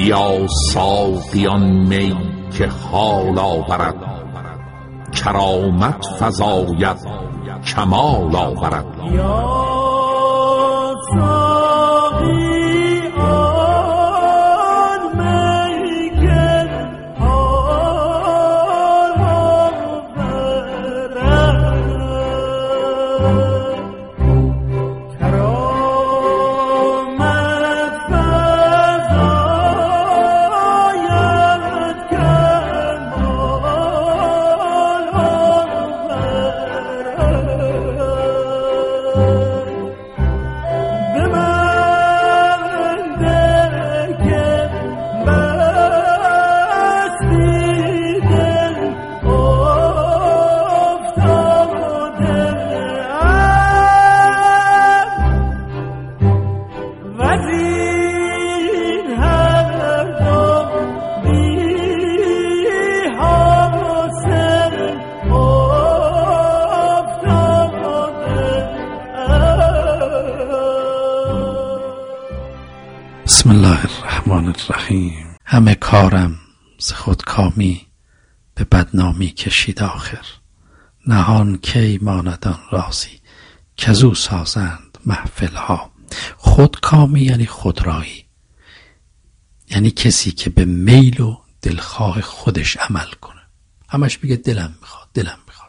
بیا ساقیان می که حال آورد، کرامت فزاید کمال آورد. بسم الله الرحمن الرحیم. همه کارم ز خودکامی به بدنامی کشید آخر، نهان کی ماند آن رازی کزو سازند محفل ها. خودکامی یعنی خودرایی، یعنی کسی که به میل و دلخواه خودش عمل کنه، همش بگه دلم میخواد دلم میخواد.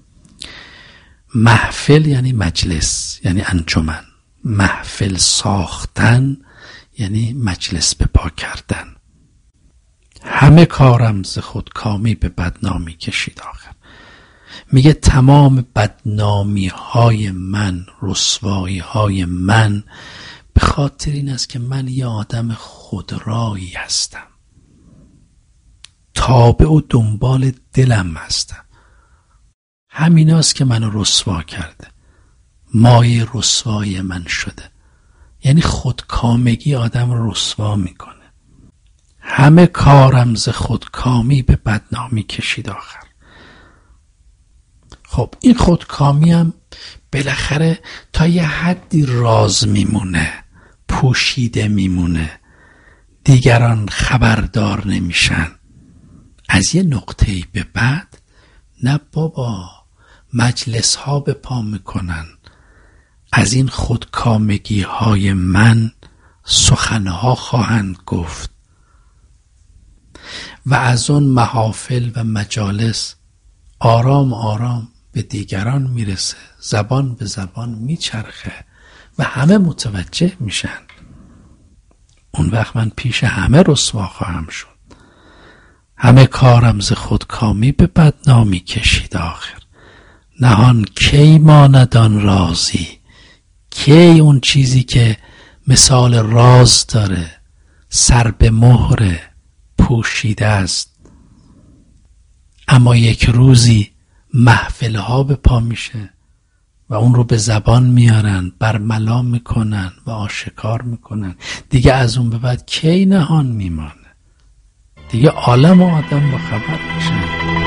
محفل یعنی مجلس، یعنی انجمن. محفل ساختن یعنی مجلس به پا کردن. همه کارم ز خودکامی به بدنامی کشید آخر. میگه تمام بدنامی های من، رسوایی های من به خاطر این است که من یه آدم خودرایی هستم، تابع و دنبال دلم هستم. همین است که منو رسوا کرده، مایه رسوایی من شده. یعنی خودکامگی آدم رو رسوا میکنه. همه کارم ز خودکامی به بدنامی کشید آخر. خب این خودکامی هم بالاخره تا یه حدی راز میمونه، پوشیده میمونه، دیگران خبردار نمیشن. از یه نقطه‌ای به بعد نه بابا، مجلس ها به پا میکنن، از این خودکامگی های من سخنها خواهند گفت و از اون محافل و مجالس آرام آرام به دیگران میرسه، زبان به زبان میچرخه و همه متوجه میشن. اون وقت من پیش همه رسوا خواهم شد. همه کارم ز خودکامی به بدنامی کشید آخر، نهان کی ماند آن رازی. کی اون چیزی که مثال راز داره، سر به مهر، پوشیده است، اما یک روزی محفلها به پا میشه و اون رو به زبان میارن، برملا میکنن و آشکار میکنن. دیگه از اون به بعد کی نهان میمانه؟ دیگه عالم و آدم با خبر میشن.